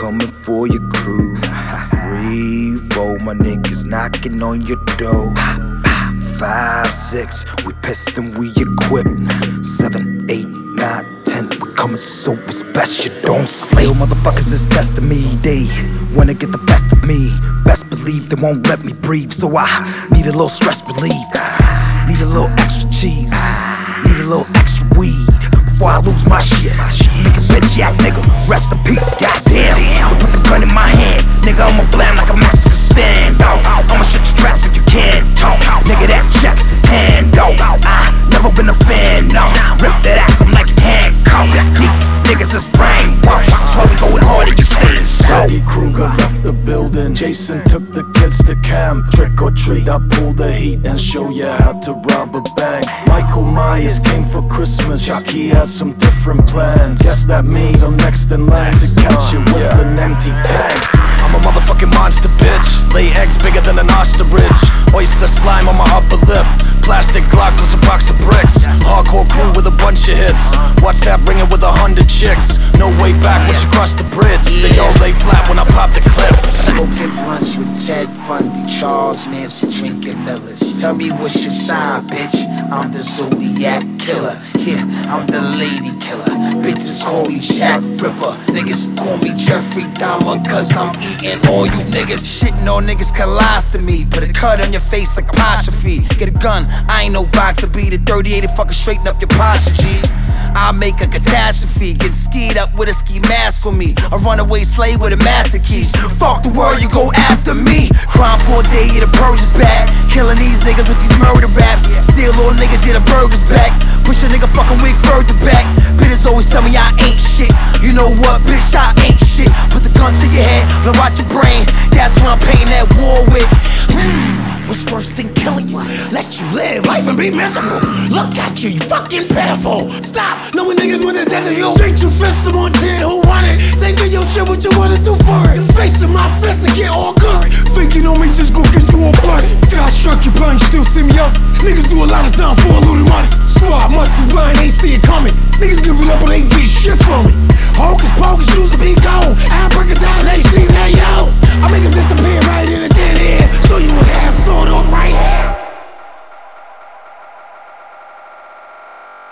coming for your crew. 3-4, my niggas knocking on your door. 5, 6, we pissed and we equipped. 7, 8, 9, 10, we coming so it's best you don't sleep. Real motherfuckers is testing me, they wanna get the best of me. Best believe they won't let me breathe, so I need a little stress relief. Need a little extra cheese, need a little extra weed before I lose my shit. Make a bitch ass nigga, rest in peace, goddamn. You put the gun in my hand, nigga, I'ma blam like a Mexican standoff. I'ma shut your trap so you can't talk. Nigga, that check, hand off. I never been a fan, no. Rip that ass, I'm like handcuffed. These niggas is brainwashed, that's why we going hard and you staying so. Freddy Krueger left the building, Jason took the kids to camp. Trick or treat, I pull the heat and show you how to rob a bank. Michael Myers came for Christmas, Chucky has some different plans. Guess that means I'm next in line to catch you with an empty tank. I'm a motherfucking monster, bitch. Lay eggs bigger than an ostrich. Oyster slime on my upper lip. Plastic Glock plus a box of bricks. Hardcore crew with a bunch of hits. WhatsApp ringing with 100 chicks. No way back once you cross the bridge. They all lay flat when I pop the clip. Smoking blunts with Ted Bundy, Charles Manson, drinking Millers. Tell me what's your sign, bitch? I'm the Zodiac Killer. Yeah, I'm the lady killer. Bitches call me Jack Ripper. Niggas call me Jeffrey Dahmer, cause I'm eating all you niggas. Shitting all niggas can lies to me. Put a cut on your face like apostrophe. Get a gun, I ain't no boxer. Beat it 38 and fucking straighten up your posture, G. I make a catastrophe, get skied up with a ski mask for me. A runaway slave with a master keys. Fuck the world, you go after me. Crime for a day, yeah, the purge is back. Killing these niggas with these murder raps. Steal all niggas, yeah, the burger's back. Push a nigga fucking wig further back. Bitches always tell me I ain't shit. You know what, bitch, I ain't shit. Put the gun to your head, now watch your brain. That's what I'm painting that war with. What's worse than killing you? Let you live life and be miserable. Look at you, you fucking pitiful. Stop knowing niggas when they're dead to you. Drink 2 fists of more gin, who want it? Take in your chip, what you wanna do for it? Facing my fists and get all good. Faking on me, just go get you all bloody. God struck you blind, you still see me up. Niggas do a lot of time for a little money. Squad must be blind, ain't see it coming. Niggas give it up but ain't get shit from it. Hocus pocus, used to be gone. I break it down, they see